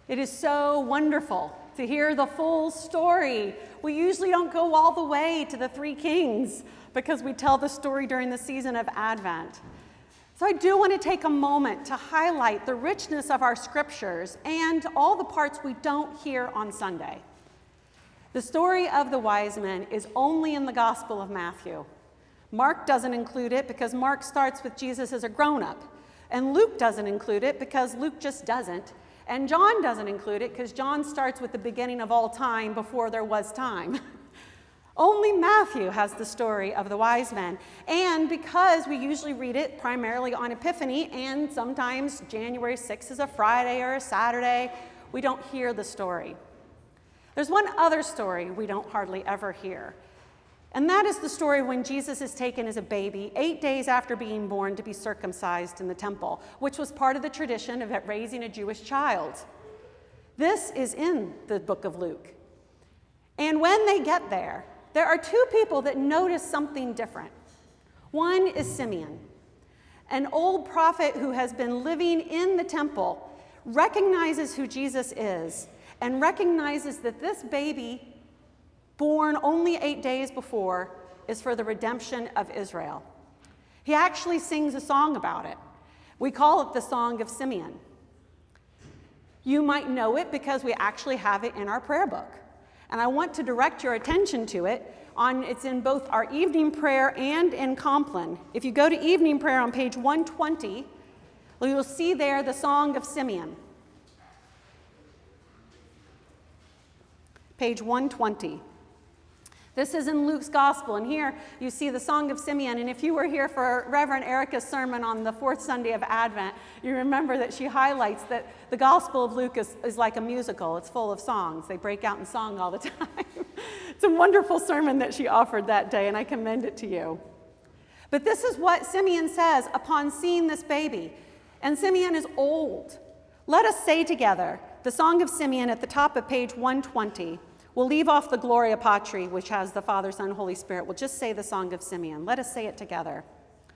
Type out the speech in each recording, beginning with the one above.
It is so wonderful to hear the full story. We usually don't go all the way to the three kings because we tell the story during the season of Advent. So I do want to take a moment to highlight the richness of our scriptures and all the parts we don't hear on Sunday. The story of the wise men is only in the Gospel of Matthew. Mark doesn't include it because Mark starts with Jesus as a grown-up. And Luke doesn't include it because Luke just doesn't. And John doesn't include it because John starts with the beginning of all time before there was time. Only Matthew has the story of the wise men. And because we usually read it primarily on Epiphany, and sometimes January 6th is a Friday or a Saturday, we don't hear the story. There's one other story we don't hardly ever hear. And that is the story when Jesus is taken as a baby, 8 days after being born, to be circumcised in the temple, which was part of the tradition of raising a Jewish child. This is in the book of Luke. And when they get there are two people that notice something different. One is Simeon, an old prophet who has been living in the temple, recognizes who Jesus is, and recognizes that this baby, born only 8 days before, is for the redemption of Israel. He actually sings a song about it. We call it the Song of Simeon. You might know it because we actually have it in our prayer book. And I want to direct your attention to it. It's in both our evening prayer and in Compline. If you go to evening prayer on page 120, you'll see there the Song of Simeon. Page 120. This is in Luke's Gospel, and here you see the Song of Simeon. And if you were here for Reverend Erica's sermon on the fourth Sunday of Advent, you remember that she highlights that the Gospel of Luke is like a musical. It's full of songs. They break out in song all the time. It's a wonderful sermon that she offered that day, and I commend it to you. But this is what Simeon says upon seeing this baby. And Simeon is old. Let us say together the Song of Simeon at the top of page 120. We'll leave off the Gloria Patri, which has the Father, Son, Holy Spirit. We'll just say the Song of Simeon. Let us say it together.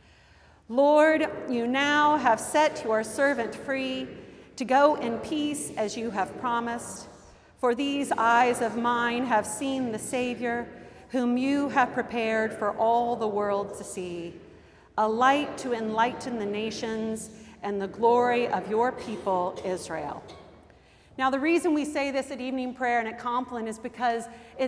Lord, you now have set your servant free to go in peace as you have promised. For these eyes of mine have seen the Savior, whom you have prepared for all the world to see, a light to enlighten the nations and the glory of your people, Israel. Now, the reason we say this at evening prayer and at Compline is because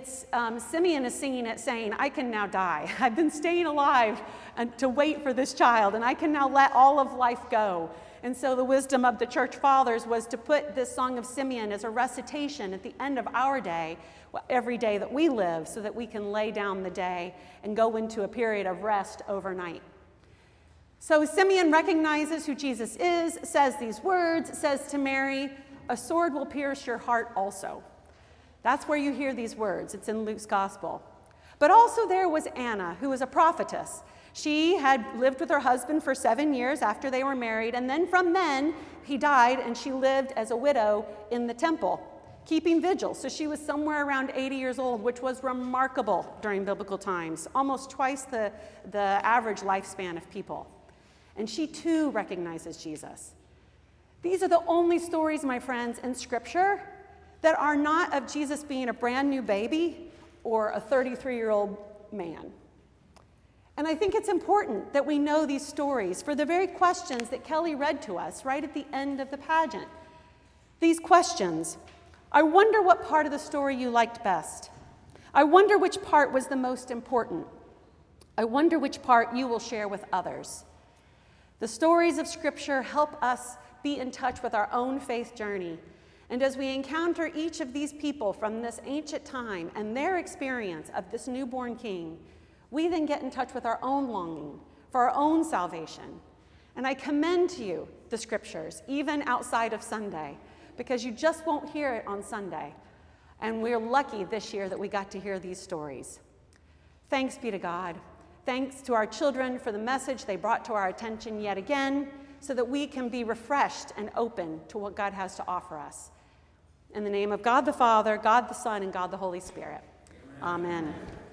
Simeon is singing it saying, I can now die. I've been staying alive to wait for this child, and I can now let all of life go. And so the wisdom of the church fathers was to put this Song of Simeon as a recitation at the end of our day, every day that we live, so that we can lay down the day and go into a period of rest overnight. So Simeon recognizes who Jesus is, says these words, says to Mary, a sword will pierce your heart also. That's where you hear these words. It's in Luke's Gospel. But also there was Anna, who was a prophetess. She had lived with her husband for 7 years after they were married, and then he died, and she lived as a widow in the temple, keeping vigil. So she was somewhere around 80 years old, which was remarkable during biblical times, almost twice the average lifespan of people. And she too recognizes Jesus. These are the only stories, my friends, in Scripture that are not of Jesus being a brand new baby or a 33-year-old man. And I think it's important that we know these stories for the very questions that Kelly read to us right at the end of the pageant. These questions: I wonder what part of the story you liked best. I wonder which part was the most important. I wonder which part you will share with others. The stories of Scripture help us be in touch with our own faith journey. And as we encounter each of these people from this ancient time and their experience of this newborn king, we then get in touch with our own longing for our own salvation. And I commend to you the Scriptures, even outside of Sunday, because you just won't hear it on Sunday. And we're lucky this year that we got to hear these stories. Thanks be to God. Thanks to our children for the message they brought to our attention yet again, so that we can be refreshed and open to what God has to offer us. In the name of God the Father, God the Son, and God the Holy Spirit. Amen.